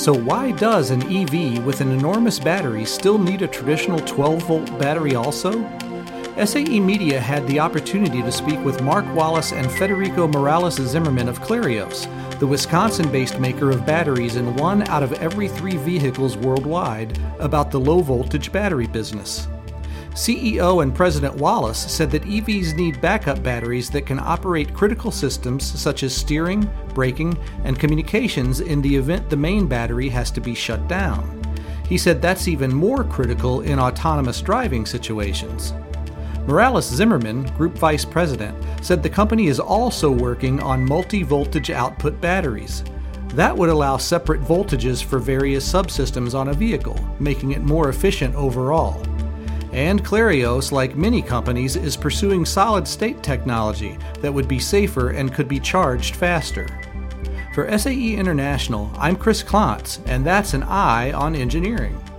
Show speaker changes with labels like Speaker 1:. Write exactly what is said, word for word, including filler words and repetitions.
Speaker 1: So why does an E V with an enormous battery still need a traditional twelve volt battery also? S A E Media had the opportunity to speak with Mark Wallace and Federico Morales Zimmerman of Clarios, the Wisconsin-based maker of batteries in one out of every three vehicles worldwide, about the low-voltage battery business. C E O and President Wallace said that E Vs need backup batteries that can operate critical systems such as steering, braking, and communications in the event the main battery has to be shut down. He said that's even more critical in autonomous driving situations. Morales Zimmerman, Group Vice President, said the company is also working on multi-voltage output batteries. That would allow separate voltages for various subsystems on a vehicle, making it more efficient overall. And Clarios, like many companies, is pursuing solid-state technology that would be safer and could be charged faster. For S A E International, I'm Chris Klontz, and that's an Eye on Engineering.